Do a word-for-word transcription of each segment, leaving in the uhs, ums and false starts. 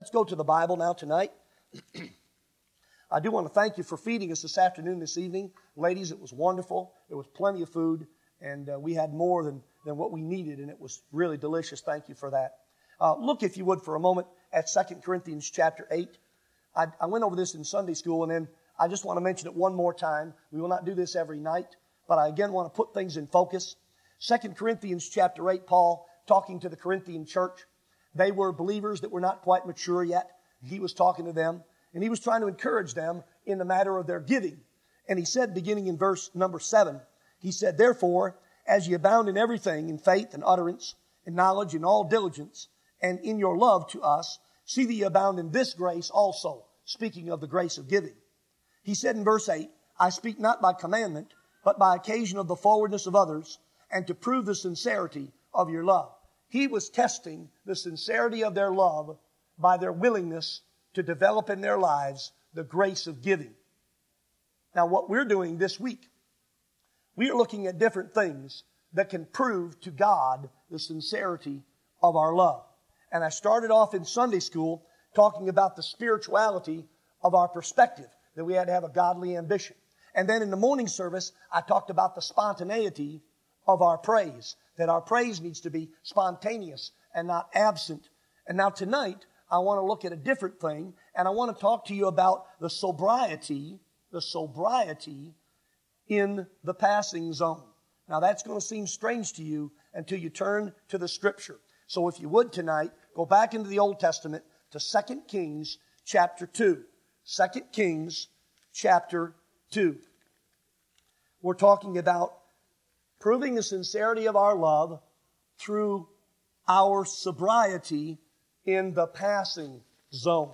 Let's go to the Bible now tonight. I do want to thank you for feeding us this afternoon, this evening. Ladies, it was wonderful. There was plenty of food, and uh, we had more than, than what we needed, and it was really delicious. Thank you for that. Uh, look, if you would, for a moment at Second Corinthians chapter eight. I, I went over this in Sunday school, and then I just want to mention it one more time. We will not do this every night, but I again want to put things in focus. Second Corinthians chapter eight, Paul talking to the Corinthian church. They were believers that were not quite mature yet. He was talking to them, and he was trying to encourage them in the matter of their giving. And he said, beginning in verse number seven, he said, "Therefore, as ye abound in everything, in faith and utterance, in knowledge and all diligence, and in your love to us, see that ye abound in this grace also," speaking of the grace of giving. He said in verse eight, "I speak not by commandment, but by occasion of the forwardness of others, and to prove the sincerity of your love." He was testing the sincerity of their love by their willingness to develop in their lives the grace of giving. Now, what we're doing this week, we are looking at different things that can prove to God the sincerity of our love. And I started off in Sunday school talking about the spirituality of our perspective, that we had to have a godly ambition. And then in the morning service, I talked about the spontaneity of our praise, that our praise needs to be spontaneous and not absent. And now tonight, I want to look at a different thing, and I want to talk to you about the sobriety, the sobriety in the passing zone. Now that's going to seem strange to you until you turn to the Scripture. So if you would tonight, go back into the Old Testament to Second Kings chapter two. Second Kings chapter two. We're talking about proving the sincerity of our love through our sobriety in the passing zone.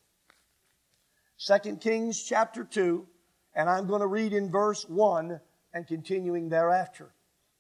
Second Kings chapter two, and I'm going to read in verse one and continuing thereafter.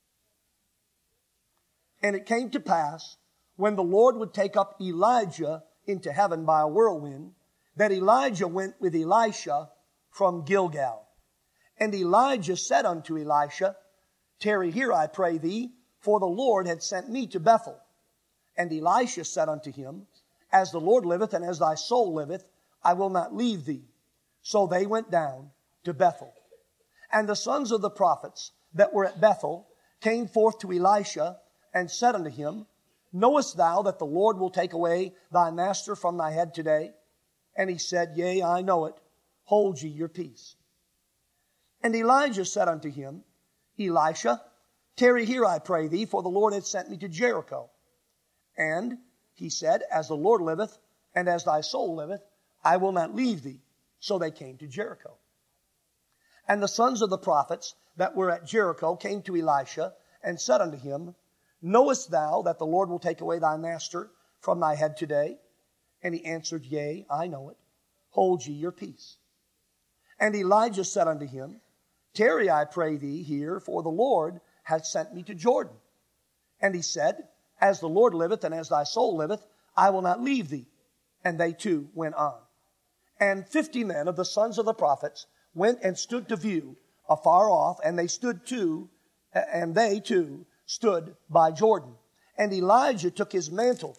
"And it came to pass, when the Lord would take up Elijah into heaven by a whirlwind, that Elijah went with Elisha from Gilgal. And Elijah said unto Elisha, Tarry here, I pray thee, for the Lord had sent me to Bethel. And Elisha said unto him, As the Lord liveth, and as thy soul liveth, I will not leave thee. So they went down to Bethel. And the sons of the prophets that were at Bethel came forth to Elisha, and said unto him, Knowest thou that the Lord will take away thy master from thy head today? And he said, Yea, I know it. Hold ye your peace. And Elijah said unto him, Elisha, tarry here, I pray thee, for the Lord hath sent me to Jericho. And he said, As the Lord liveth, and as thy soul liveth, I will not leave thee. So they came to Jericho. And the sons of the prophets that were at Jericho came to Elisha, and said unto him, Knowest thou that the Lord will take away thy master from thy head today? And he answered, Yea, I know it. Hold ye your peace. And Elijah said unto him, Tarry, I pray thee, here, for the Lord hath sent me to Jordan. And he said, As the Lord liveth, and as thy soul liveth, I will not leave thee. And they too went on. And fifty men of the sons of the prophets went and stood to view afar off, and they stood too, and they too stood by Jordan. And Elijah took his mantle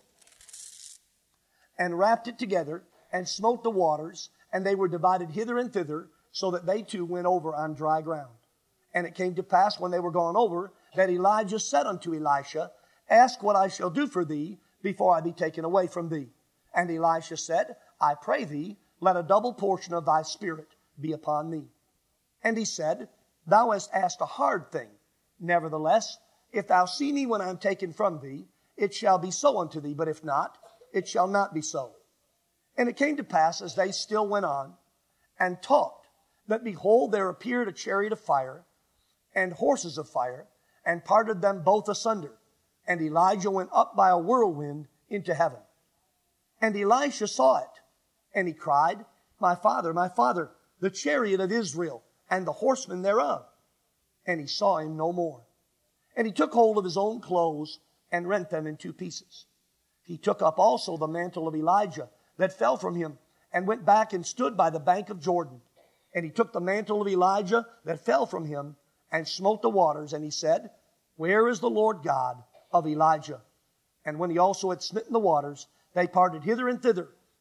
and wrapped it together, and smote the waters, and they were divided hither and thither, so that they too went over on dry ground. And it came to pass, when they were gone over, that Elijah said unto Elisha, Ask what I shall do for thee before I be taken away from thee. And Elisha said, I pray thee, let a double portion of thy spirit be upon me. And he said, Thou hast asked a hard thing. Nevertheless, if thou see me when I am taken from thee, it shall be so unto thee, but if not, it shall not be so. And it came to pass, as they still went on and talked, that behold, there appeared a chariot of fire and horses of fire, and parted them both asunder. And Elijah went up by a whirlwind into heaven. And Elisha saw it, and he cried, My father, my father, the chariot of Israel, and the horsemen thereof. And he saw him no more. And he took hold of his own clothes, and rent them in two pieces. He took up also the mantle of Elijah that fell from him, and went back and stood by the bank of Jordan. And he took the mantle of Elijah that fell from him, and smote the waters. And he said, Where is the Lord God of Elijah? And when he also had smitten the waters, they parted hither and thither,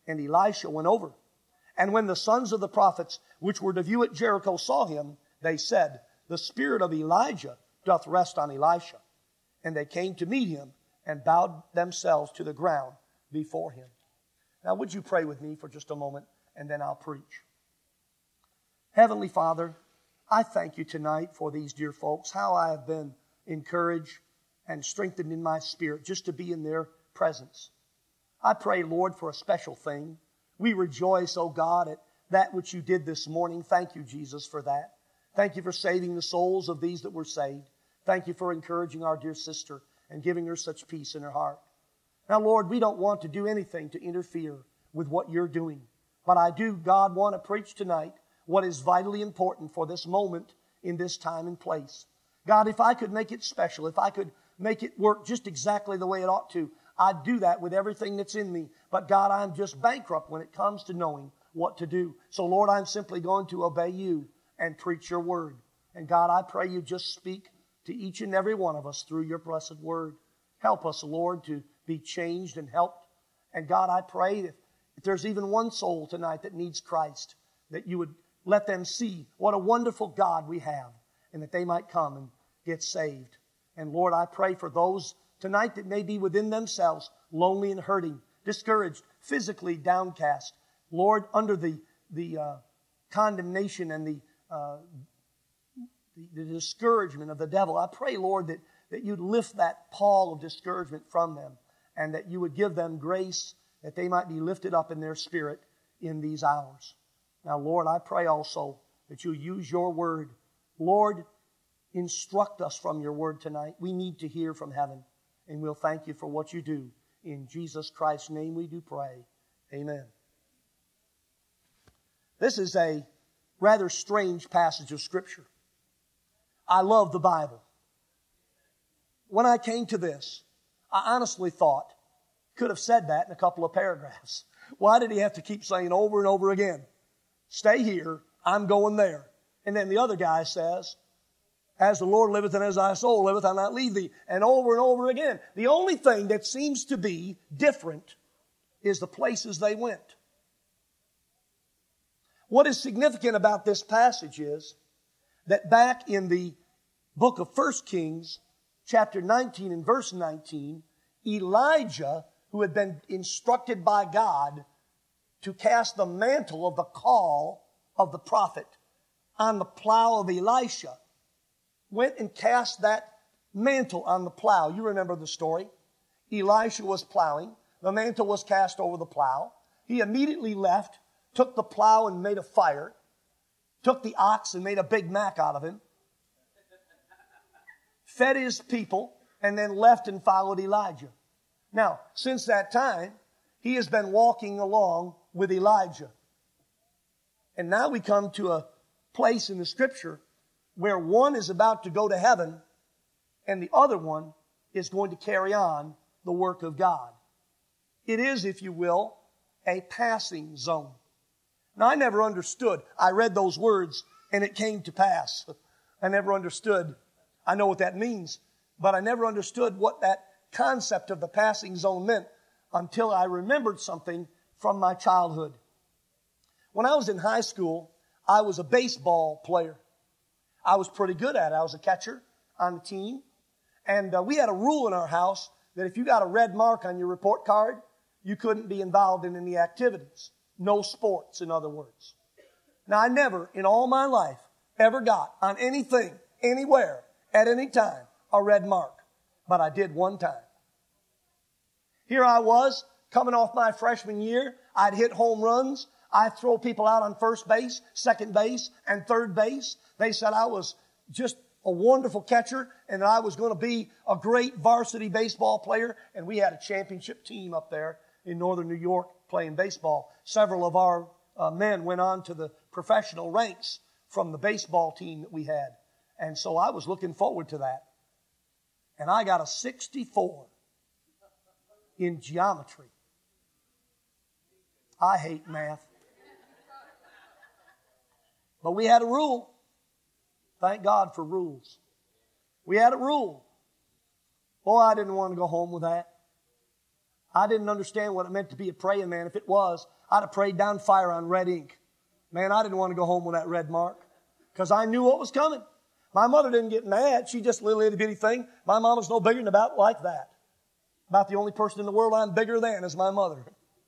And Elisha went over. And when the sons of the prophets which were to view at Jericho saw him, they said, The spirit of Elijah doth rest on Elisha. And they came to meet him and bowed themselves to the ground before him. Now would you pray with me for just a moment, and then I'll preach. Heavenly Father, I thank you tonight for these dear folks, how I have been encouraged and strengthened in my spirit just to be in their presence. I pray, Lord, for a special thing. We rejoice, oh God, at that which you did this morning. Thank you, Jesus, for that. Thank you for saving the souls of these that were saved. Thank you for encouraging our dear sister and giving her such peace in her heart. Now, Lord, we don't want to do anything to interfere with what you're doing. But I do, God, want to preach tonight what is vitally important for this moment in this time and place. God, if I could make it special, if I could make it work just exactly the way it ought to, I'd do that with everything that's in me. But God, I'm just bankrupt when it comes to knowing what to do. So Lord, I'm simply going to obey you and preach your word. And God, I pray you just speak to each and every one of us through your blessed word. Help us, Lord, to be changed and helped. And God, I pray that if there's even one soul tonight that needs Christ, that you would let them see what a wonderful God we have, and that they might come and get saved. And Lord, I pray for those tonight that may be within themselves, lonely and hurting, discouraged, physically downcast. Lord, under the, the uh, condemnation and the, uh, the, the discouragement of the devil, I pray, Lord, that, that you'd lift that pall of discouragement from them, and that you would give them grace that they might be lifted up in their spirit in these hours. Now, Lord, I pray also that you use your word. Lord, instruct us from your word tonight. We need to hear from heaven. And we'll thank you for what you do. In Jesus Christ's name we do pray. Amen. This is a rather strange passage of Scripture. I love the Bible. When I came to this, I honestly thought, could have said that in a couple of paragraphs. Why did he have to keep saying over and over again, stay here, I'm going there? And then the other guy says, as the Lord liveth and as thy soul liveth, I'll not leave thee. And over and over again. The only thing that seems to be different is the places they went. What is significant about this passage is that back in the book of First Kings, chapter nineteen and verse nineteen, Elijah, who had been instructed by God to cast the mantle of the call of the prophet on the plow of Elisha, went and cast that mantle on the plow. You remember the story. Elisha was plowing. The mantle was cast over the plow. He immediately left, took the plow and made a fire, took the ox and made a Big Mac out of him, fed his people, and then left and followed Elijah. Now, since that time, he has been walking along with Elijah. And now we come to a place in the Scripture where one is about to go to heaven and the other one is going to carry on the work of God. It is, if you will, a passing zone. Now, I never understood. I read those words and it came to pass. I never understood. I know what that means, but I never understood what that concept of the passing zone meant until I remembered something from my childhood. When I was in high school, I was a baseball player. I was pretty good at it. I was a catcher on the team. And uh, we had a rule in our house that if you got a red mark on your report card, you couldn't be involved in any activities. No sports, in other words. Now, I never, in all my life, ever got on anything, anywhere, at any time, a red mark. But I did one time. Here I was, coming off my freshman year. I'd hit home runs. I'd throw people out on first base, second base, and third base. They said I was just a wonderful catcher and that I was going to be a great varsity baseball player. And we had a championship team up there in northern New York playing baseball. Several of our uh, men went on to the professional ranks from the baseball team that we had. And so I was looking forward to that. And I got a sixty-four in geometry. I hate math. But we had a rule. Thank God for rules. We had a rule. Boy, I didn't want to go home with that. I didn't understand what it meant to be a praying man. If it was, I'd have prayed down fire on red ink. Man, I didn't want to go home with that red mark because I knew what was coming. My mother didn't get mad. She just a little itty bitty thing. My mom was no bigger than about like that. About the only person in the world I'm bigger than is my mother.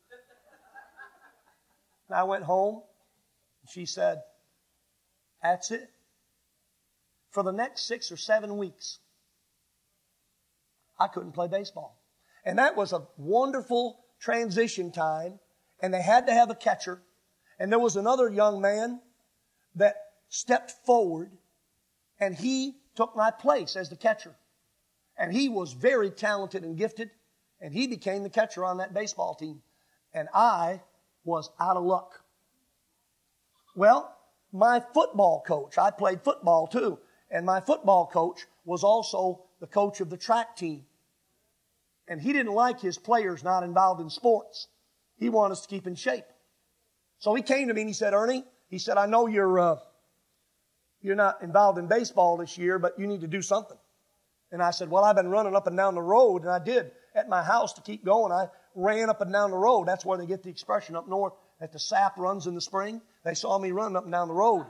And I went home. And she said, that's it. For the next six or seven weeks, I couldn't play baseball. And that was a wonderful transition time. And they had to have a catcher. And there was another young man that stepped forward. And he took my place as the catcher. And he was very talented and gifted. And he became the catcher on that baseball team. And I was out of luck. Well, my football coach, I played football too. And my football coach was also the coach of the track team. And he didn't like his players not involved in sports. He wanted us to keep in shape. So he came to me and he said, Ernie, he said, I know you're, uh, you're not involved in baseball this year, but you need to do something. And I said, well, I've been running up and down the road, and I did at my house to keep going. I ran up and down the road. That's where they get the expression up north that the sap runs in the spring. They saw me running up and down the road.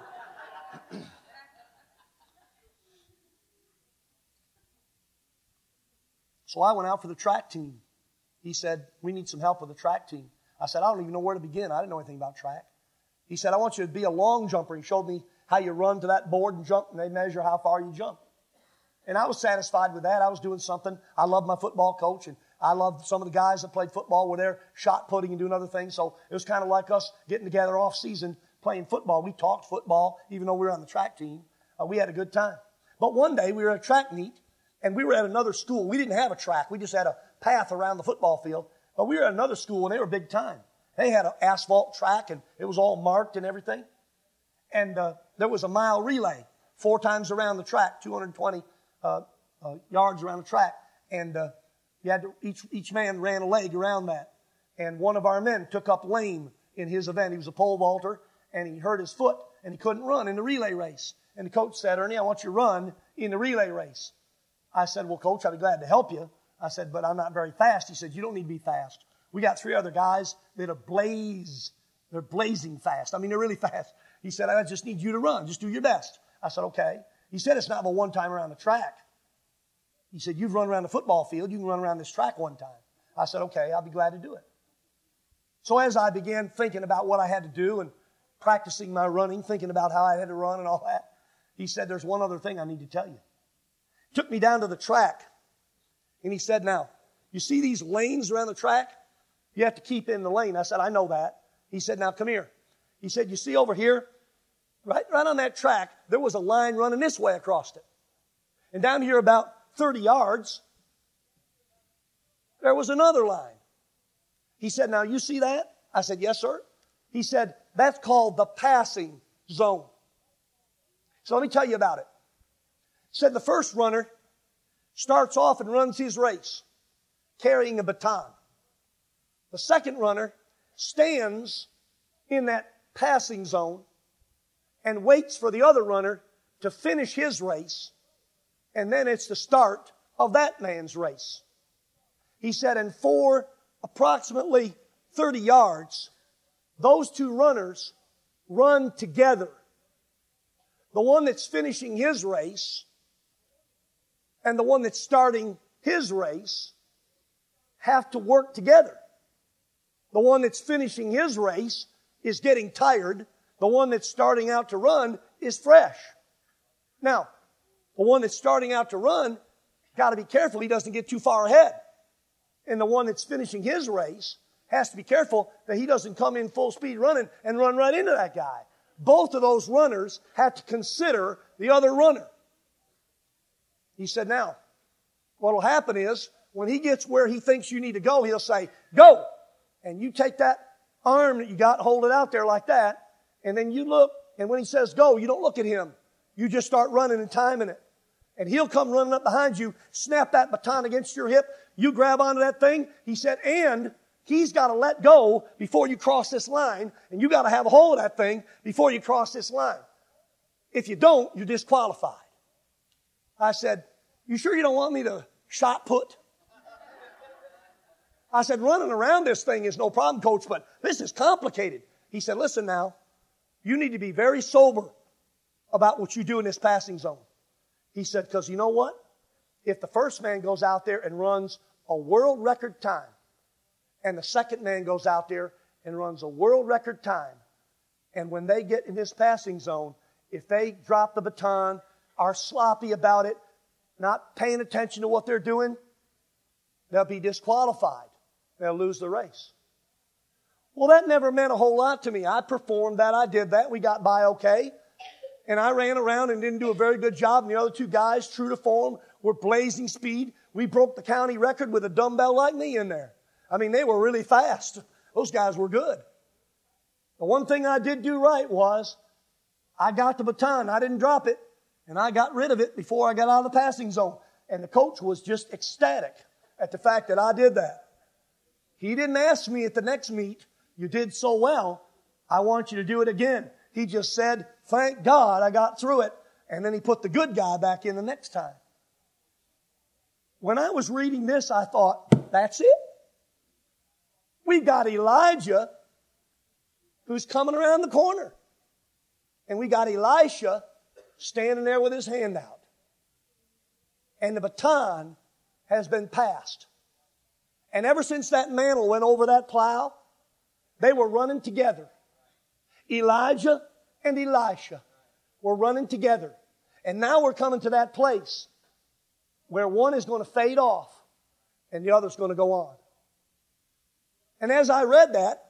So I went out for the track team. He said, we need some help with the track team. I said, I don't even know where to begin. I didn't know anything about track. He said, I want you to be a long jumper. He showed me how you run to that board and jump, and they measure how far you jump. And I was satisfied with that. I was doing something. I loved my football coach, and I loved some of the guys that played football were there shot putting and doing other things. So it was kind of like us getting together off season playing football. We talked football, even though we were on the track team. Uh, we had a good time. But one day we were at a track meet, and we were at another school. We didn't have a track. We just had a path around the football field. But we were at another school, and they were big time. They had an asphalt track, and it was all marked and everything. And uh, there was a mile relay, four times around the track, two hundred twenty uh, uh, yards around the track. And uh, you had to, each, each man ran a leg around that. And one of our men took up lame in his event. He was a pole vaulter, and he hurt his foot, and he couldn't run in the relay race. And the coach said, Ernie, I want you to run in the relay race. I said, well, Coach, I'd be glad to help you. I said, but I'm not very fast. He said, you don't need to be fast. We got three other guys that are blaze. They're blazing fast. I mean, they're really fast. He said, I just need you to run. Just do your best. I said, okay. He said, it's not a one time around the track. He said, you've run around the football field. You can run around this track one time. I said, okay, I'll be glad to do it. So as I began thinking about what I had to do and practicing my running, thinking about how I had to run and all that, he said, there's one other thing I need to tell you. Took me down to the track, and he said, now, you see these lanes around the track? You have to keep in the lane. I said, I know that. He said, now come here. He said, you see over here, right, right on that track, there was a line running this way across it. And down here about thirty yards, there was another line. He said, now you see that? I said, yes, sir. He said, that's called the passing zone. So let me tell you about it. He said the first runner starts off and runs his race carrying a baton. The second runner stands in that passing zone and waits for the other runner to finish his race, and then it's the start of that man's race. He said, and for approximately thirty yards, those two runners run together. The one that's finishing his race and the one that's starting his race have to work together. The one that's finishing his race is getting tired. The one that's starting out to run is fresh. Now, the one that's starting out to run, got to be careful he doesn't get too far ahead. And the one that's finishing his race has to be careful that he doesn't come in full speed running and run right into that guy. Both of those runners have to consider the other runner. He said, now, what will happen is, when he gets where he thinks you need to go, he'll say, go! And you take that arm that you got, hold it out there like that, and then you look, and when he says go, you don't look at him. You just start running and timing it. And he'll come running up behind you, snap that baton against your hip, you grab onto that thing. He said, and he's got to let go before you cross this line, and you got to have a hold of that thing before you cross this line. If you don't, you're disqualified. I said, you sure you don't want me to shot put? I said, running around this thing is no problem, Coach, but this is complicated. He said, listen now, you need to be very sober about what you do in this passing zone. He said, because you know what? If the first man goes out there and runs a world record time, and the second man goes out there and runs a world record time, and when they get in this passing zone, if they drop the baton, are sloppy about it, not paying attention to what they're doing, they'll be disqualified. They'll lose the race. Well, that never meant a whole lot to me. I performed that. I did that. We got by okay. And I ran around and didn't do a very good job. And the other two guys, true to form, were blazing speed. We broke the county record with a dumbbell like me in there. I mean, they were really fast. Those guys were good. The one thing I did do right was I got the baton. I didn't drop it. And I got rid of it before I got out of the passing zone. And the coach was just ecstatic at the fact that I did that. He didn't ask me at the next meet, you did so well, I want you to do it again. He just said, thank God I got through it. And then he put the good guy back in the next time. When I was reading this, I thought, that's it? We've got Elijah who's coming around the corner. And we got Elisha standing there with his hand out. And the baton has been passed. And ever since that mantle went over that plow, they were running together. Elijah and Elisha were running together. And now we're coming to that place where one is going to fade off and the other's going to go on. And as I read that,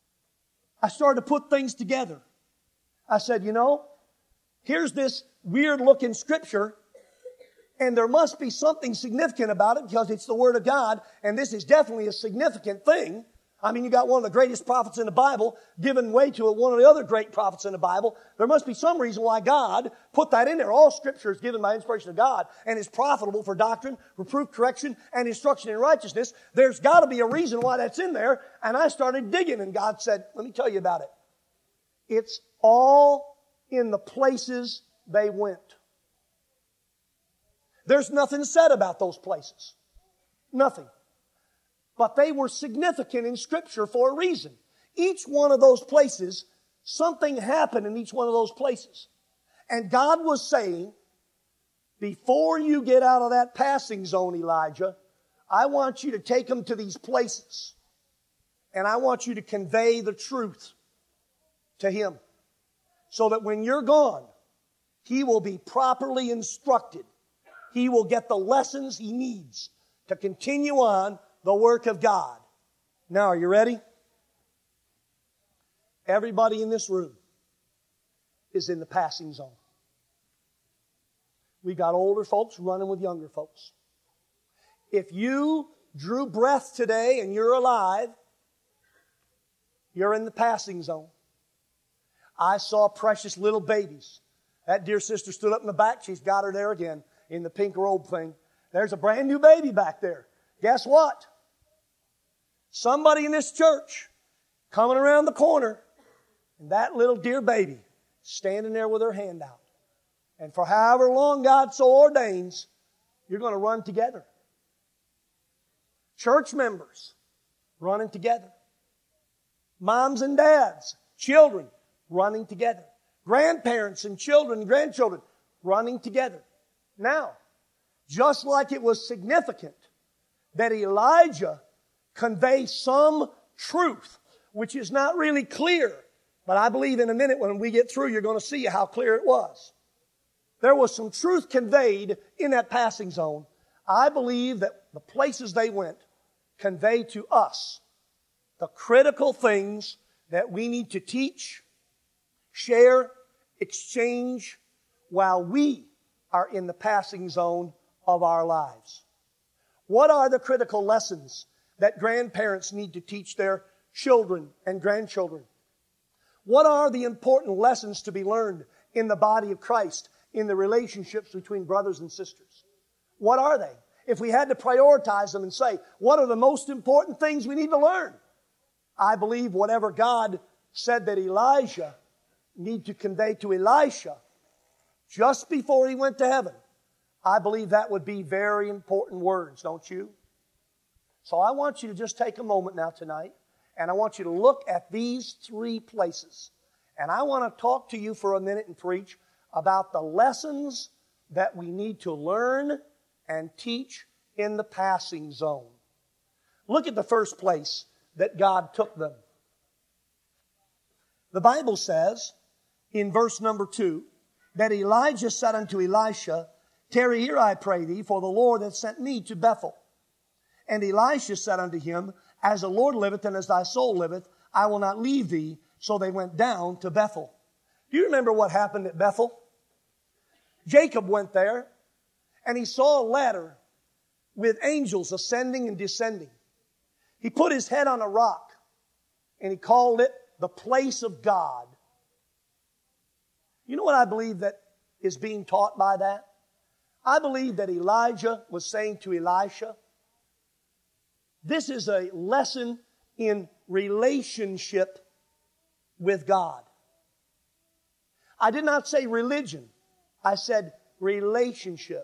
I started to put things together. I said, you know, here's this weird looking scripture, and there must be something significant about it because it's the Word of God, and this is definitely a significant thing. I mean, you got one of the greatest prophets in the Bible giving way to one of the other great prophets in the Bible. There must be some reason why God put that in there. All Scripture is given by inspiration of God and is profitable for doctrine, reproof, correction, and instruction in righteousness. There's got to be a reason why that's in there. And I started digging, and God said, let me tell you about it. It's all in the places they went. There's nothing said about those places. Nothing. But they were significant in Scripture for a reason. Each one of those places, something happened in each one of those places. And God was saying, before you get out of that passing zone, Elijah, I want you to take them to these places. And I want you to convey the truth to him. So that when you're gone, he will be properly instructed. He will get the lessons he needs to continue on the work of God. Now, are you ready? Everybody in this room is in the passing zone. We got older folks running with younger folks. If you drew breath today and you're alive, you're in the passing zone. I saw precious little babies. That dear sister stood up in the back. She's got her there again in the pink robe thing. There's a brand new baby back there. Guess what? Somebody in this church coming around the corner, and that little dear baby standing there with her hand out. And for however long God so ordains, you're going to run together. Church members running together. Moms and dads, children running together. Grandparents and children and grandchildren running together. Now, just like it was significant that Elijah convey some truth, which is not really clear, but I believe in a minute when we get through, you're going to see how clear it was. There was some truth conveyed in that passing zone. I believe that the places they went convey to us the critical things that we need to teach, share, exchange while we are in the passing zone of our lives. What are the critical lessons that grandparents need to teach their children and grandchildren? What are the important lessons to be learned in the body of Christ, in the relationships between brothers and sisters? What are they? If we had to prioritize them and say, what are the most important things we need to learn? I believe whatever God said that Elijah need to convey to Elisha just before he went to heaven, I believe that would be very important words, don't you? So I want you to just take a moment now tonight, and I want you to look at these three places. And I want to talk to you for a minute and preach about the lessons that we need to learn and teach in the passing zone. Look at the first place that God took them. The Bible says in verse number two that Elijah said unto Elisha, Tarry here, I pray thee, for the Lord hath sent me to Bethel. And Elisha said unto him, As the Lord liveth and as thy soul liveth, I will not leave thee. So they went down to Bethel. Do you remember what happened at Bethel? Jacob went there, and he saw a ladder with angels ascending and descending. He put his head on a rock, and he called it the place of God. You know what I believe that is being taught by that? I believe that Elijah was saying to Elisha, this is a lesson in relationship with God. I did not say religion. I said relationship.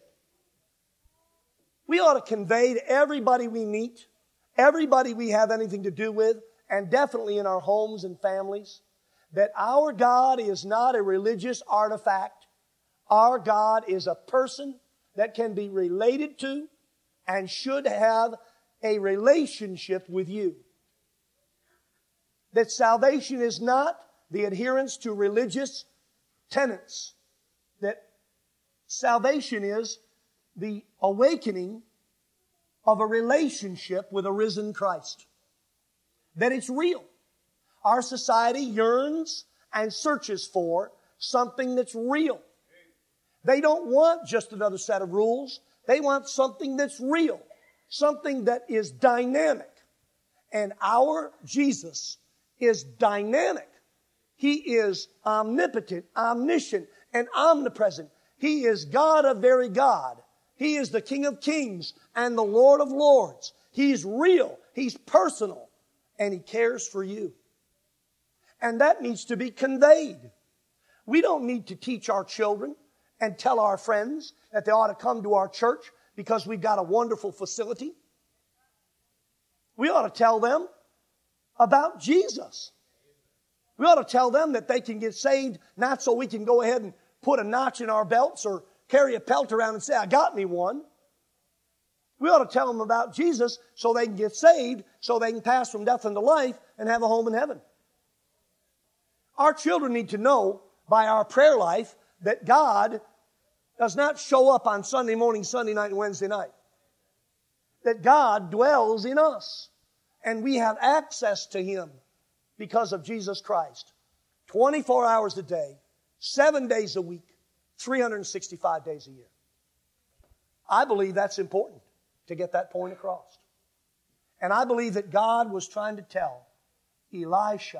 We ought to convey to everybody we meet, everybody we have anything to do with, and definitely in our homes and families, that our God is not a religious artifact. Our God is a person that can be related to and should have a relationship with you. That salvation is not the adherence to religious tenets. That salvation is the awakening of a relationship with a risen Christ. That it's real. Our society yearns and searches for something that's real. They don't want just another set of rules. They want something that's real. Something that is dynamic. And our Jesus is dynamic. He is omnipotent, omniscient, and omnipresent. He is God of very God. He is the King of kings and the Lord of lords. He's real. He's personal. And He cares for you. And that needs to be conveyed. We don't need to teach our children and tell our friends that they ought to come to our church because we've got a wonderful facility. We ought to tell them about Jesus. We ought to tell them that they can get saved, not so we can go ahead and put a notch in our belts or carry a pelt around and say, I got me one. We ought to tell them about Jesus so they can get saved, so they can pass from death into life and have a home in heaven. Our children need to know by our prayer life that God does not show up on Sunday morning, Sunday night, and Wednesday night. That God dwells in us. And we have access to Him because of Jesus Christ. twenty-four hours a day, seven days a week, three hundred sixty-five days a year. I believe that's important to get that point across. And I believe that God was trying to tell Elisha,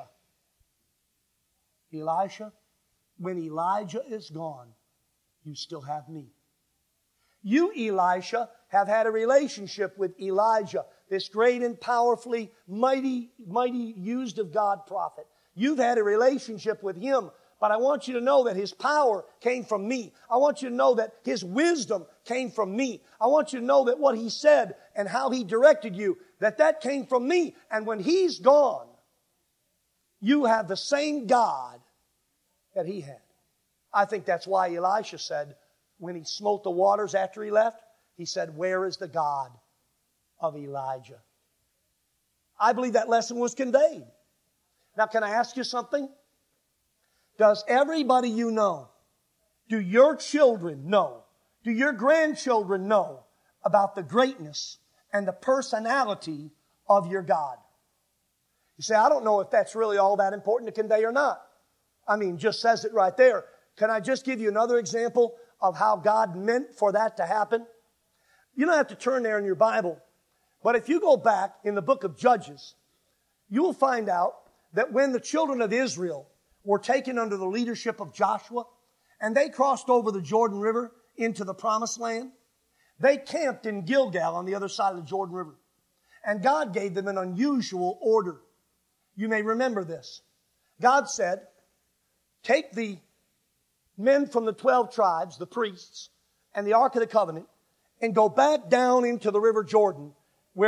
Elisha, when Elijah is gone, you still have me. You, Elisha, have had a relationship with Elijah, this great and powerfully mighty, mighty used of God prophet. You've had a relationship with him, but I want you to know that his power came from me. I want you to know that his wisdom came from me. I want you to know that what he said and how he directed you, that that came from me. And when he's gone, you have the same God that he had. I think that's why Elisha said, when he smote the waters after he left, he said, where is the God of Elijah? I believe that lesson was conveyed. Now, can I ask you something? Does everybody you know, do your children know, do your grandchildren know about the greatness and the personality of your God? You say, I don't know if that's really all that important to convey or not. I mean, just says it right there. Can I just give you another example of how God meant for that to happen? You don't have to turn there in your Bible. But if you go back in the book of Judges, you will find out that when the children of Israel were taken under the leadership of Joshua, and they crossed over the Jordan River into the Promised Land, they camped in Gilgal on the other side of the Jordan River. And God gave them an unusual order. You may remember this. God said, take the men from the twelve tribes, the priests, and the Ark of the Covenant, and go back down into the River Jordan, where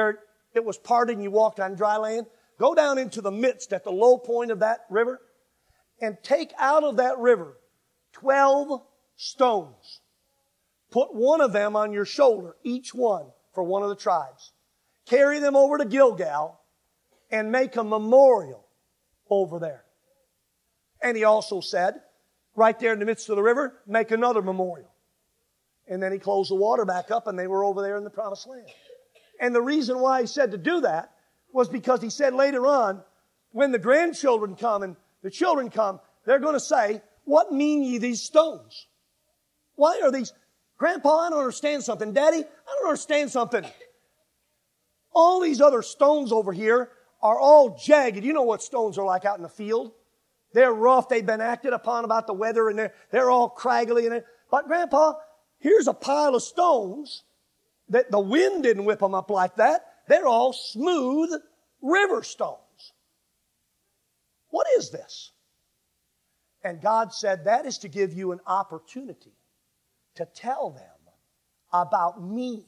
it was parted and you walked on dry land. Go down into the midst at the low point of that river and take out of that river twelve stones. Put one of them on your shoulder, each one for one of the tribes. Carry them over to Gilgal and make a memorial over there. And he also said, right there in the midst of the river, make another memorial. And then he closed the water back up and they were over there in the promised land. And the reason why he said to do that was because he said later on, when the grandchildren come and the children come, they're going to say, what mean ye these stones? Why are these? Grandpa, I don't understand something. Daddy, I don't understand something. All these other stones over here are all jagged. You know what stones are like out in the field. They're rough. They've been acted upon about the weather and they're, they're all craggly. And but Grandpa, here's a pile of stones that the wind didn't whip them up like that. They're all smooth river stones. What is this? And God said, that is to give you an opportunity to tell them about me.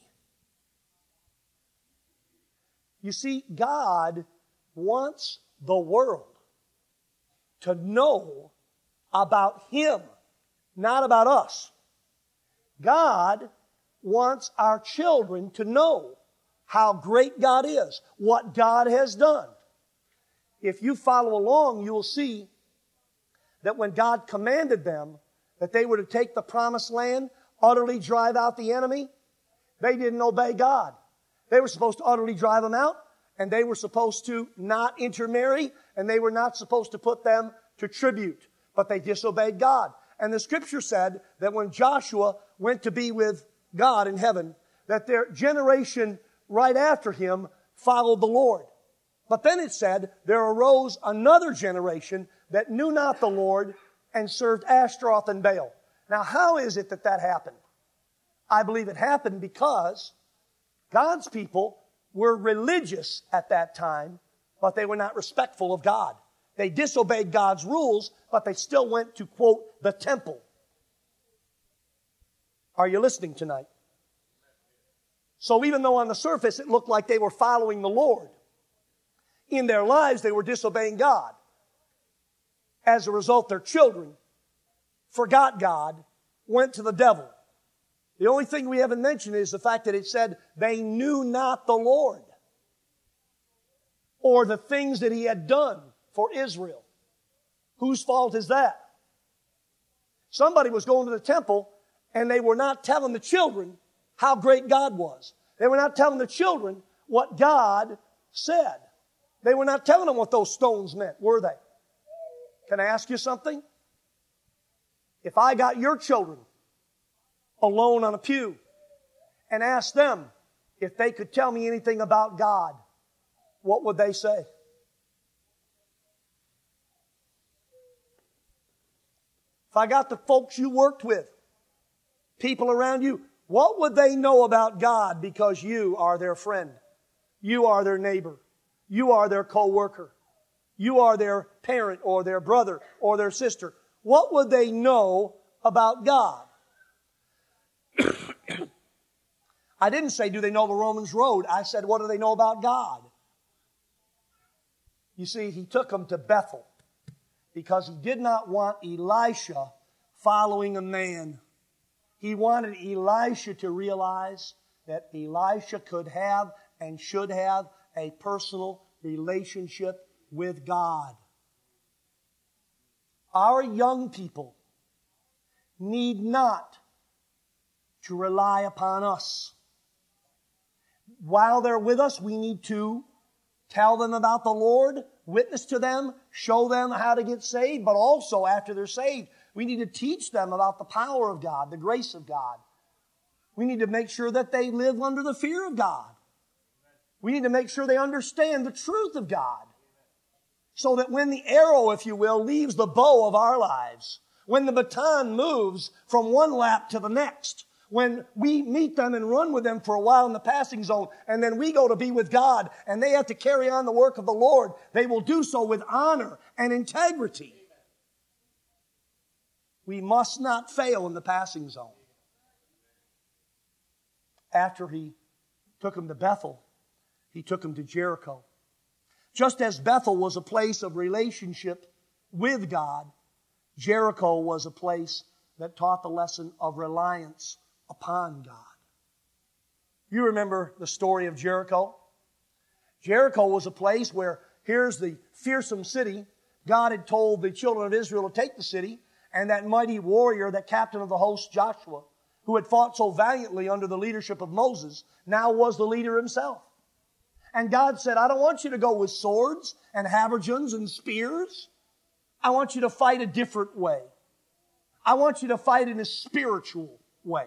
You see, God wants the world to know about Him, not about us. God wants our children to know how great God is, what God has done. If you follow along, you will see that when God commanded them that they were to take the promised land, utterly drive out the enemy, they didn't obey God. They were supposed to utterly drive them out, and they were supposed to not intermarry, and they were not supposed to put them to tribute. But they disobeyed God. And the Scripture said that when Joshua went to be with God in heaven, that their generation right after him followed the Lord. But then it said, there arose another generation that knew not the Lord and served Ashtaroth and Baal. Now, how is it that that happened? I believe it happened because God's people were religious at that time, but they were not respectful of God. They disobeyed God's rules, but they still went to, quote, the temple. Are you listening tonight? So even though on the surface it looked like they were following the Lord, in their lives they were disobeying God. As a result, their children forgot God, went to the devil. The only thing we haven't mentioned is the fact that it said they knew not the Lord or the things that He had done for Israel. Whose fault is that? Somebody was going to the temple and they were not telling the children how great God was. They were not telling the children what God said. They were not telling them what those stones meant, were they? Can I ask you something? If I got your children alone on a pew and asked them if they could tell me anything about God, what would they say? If I got the folks you worked with, people around you, what would they know about God because you are their friend? You are their neighbor. You are their co-worker. You are their parent or their brother or their sister. What would they know about God? I didn't say, do they know the Romans road? I said, what do they know about God? You see, He took them to Bethel because He did not want Elisha following a man. He wanted Elisha to realize that Elisha could have and should have a personal relationship with God. Our young people need not to rely upon us. While they're with us, we need to tell them about the Lord, witness to them, show them how to get saved, but also after they're saved, we need to teach them about the power of God, the grace of God. We need to make sure that they live under the fear of God. We need to make sure they understand the truth of God. So that when the arrow, if you will, leaves the bow of our lives, when the baton moves from one lap to the next, when we meet them and run with them for a while in the passing zone, and then we go to be with God, and they have to carry on the work of the Lord, they will do so with honor and integrity. We must not fail in the passing zone. After He took them to Bethel, He took them to Jericho. Just as Bethel was a place of relationship with God, Jericho was a place that taught the lesson of reliance upon God. You remember the story of Jericho? Jericho was a place where here's the fearsome city. God had told the children of Israel to take the city, and that mighty warrior, that captain of the host, Joshua, who had fought so valiantly under the leadership of Moses, now was the leader himself. And God said, I don't want you to go with swords and habergeons and spears. I want you to fight a different way. I want you to fight in a spiritual way.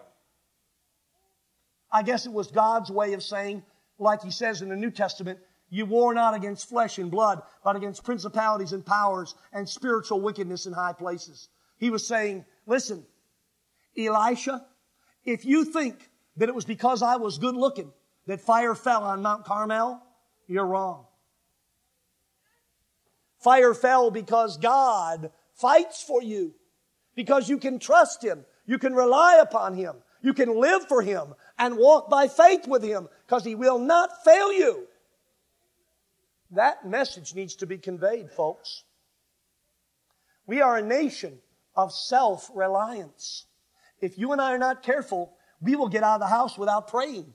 I guess it was God's way of saying, like He says in the New Testament, you war not against flesh and blood, but against principalities and powers and spiritual wickedness in high places. He was saying, listen, Elisha, if you think that it was because I was good looking that fire fell on Mount Carmel, you're wrong. Fire fell because God fights for you. Because you can trust Him. You can rely upon Him. You can live for Him and walk by faith with Him because He will not fail you. That message needs to be conveyed, folks. We are a nation of self-reliance. If you and I are not careful, we will get out of the house without praying.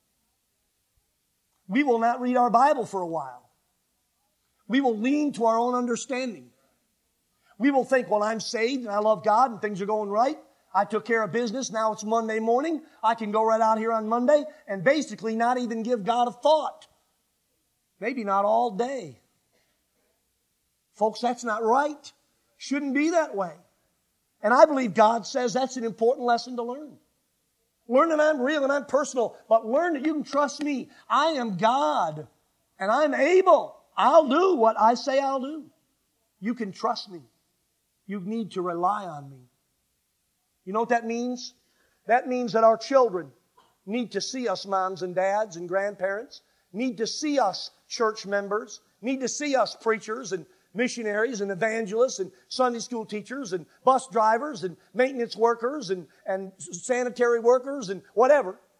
We will not read our Bible for a while. We will lean to our own understanding. We will think, well, I'm saved and I love God and things are going right. I took care of business. Now it's Monday morning. I can go right out here on Monday and basically not even give God a thought. Maybe not all day. Folks, that's not right. Shouldn't be that way. And I believe God says that's an important lesson to learn. Learn that I'm real and I'm personal, but learn that you can trust me. I am God and I'm able. I'll do what I say I'll do. You can trust me. You need to rely on me. You know what that means? That means that our children need to see us, moms and dads and grandparents, need to see us, church members, need to see us, preachers and missionaries and evangelists and Sunday school teachers and bus drivers and maintenance workers and, and sanitary workers and whatever.